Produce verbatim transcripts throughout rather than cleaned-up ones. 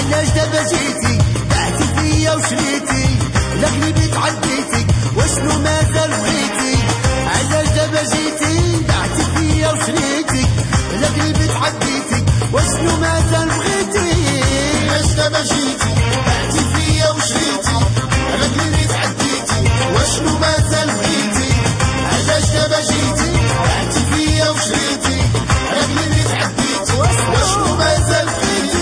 علاش دابا جيتي بعتي فيا وشريتي لا قلبي تعديتي واشنو مازال بغيتي علاش دابا جيتي بعتي فيا وشريتي لا قلبي تعديتي واشنو مازال بغيتي علاش دابا جيتي بعتي فيا وشريتي لا قلبي تعديتي واشنو مازال بغيتي علاش دابا جيتي بعتي فيا وشريتي لا قلبي تعديتي واشنو مازال بغيتي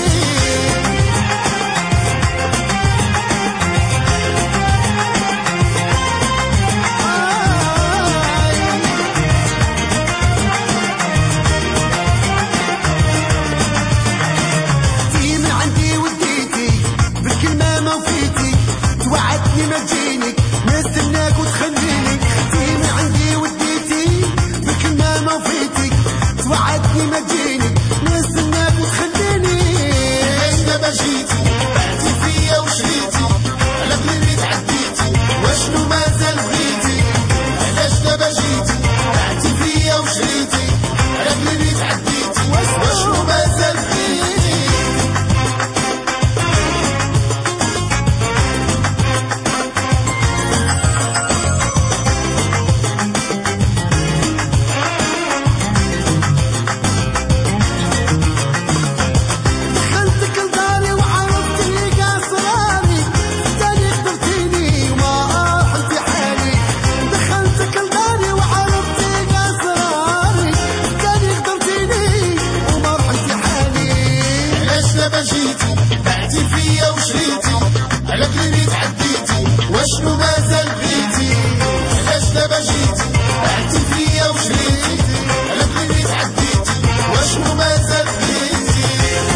توعدني ما تجيني نستناك وتخليني خدتي من عندي وديتي بكلمة ما وفيتي توعدني ما تجيني نستناك وتخليني علاش دابا جيتي بعتي فيا وشريتي على قلبي تعديتي واشنو مازال بغيتي علاش دابا جيتي بعتي فيا وشريتي على قلبي تعديتي واشنو مازال بغيتي جيتي بعتي فيا وشريتي على قلبي تعديتي واشنو مازال بغيتي علاش دابا جيتي بعتي فيا وشريتي على قلبي تعديتي واشنو مازال بغيتي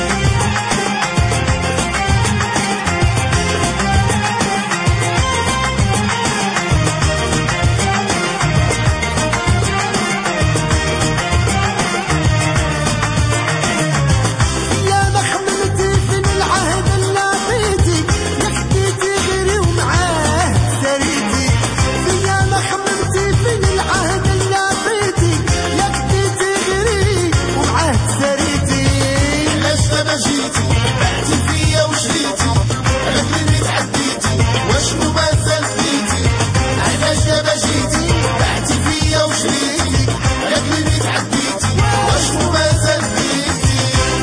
واشنو مازال بغيتي علاش دابا جيتي بعتي فيا وشريتي على قلبي تعديتي واشنو مازال بغيتي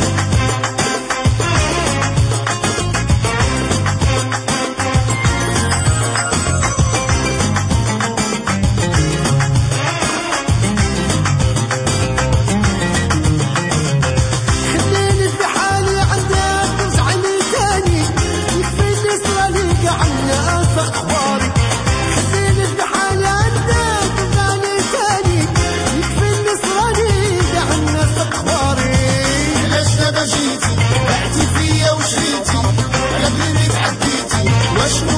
خليني في حالي عندك تزعلي تاني يكفيني سؤالي قاعد اخباري خليني في حالي عندك تزعلي تاني يكفيني سؤالي قاعد اخباري علاش دابا جيتي بعتي فيا وشريتي على قلبي تعديتي واشنو